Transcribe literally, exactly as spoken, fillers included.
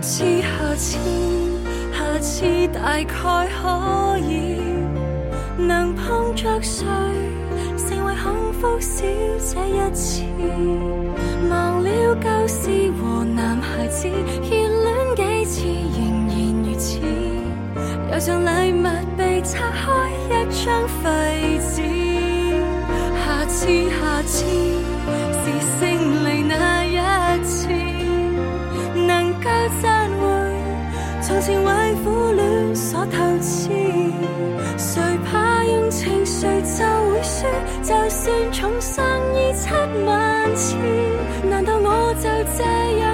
次下次下次大概可以能碰着誰，成為幸福小姐一次，忘了舊事和男孩子熱戀幾次，仍然如此，又像禮物被拆開一張廢紙。下次下次是勝利那一次，能夠讚回從前為苦戀所透支，誰怕用情緒就會輸，就算重生二七萬次，難道我就這樣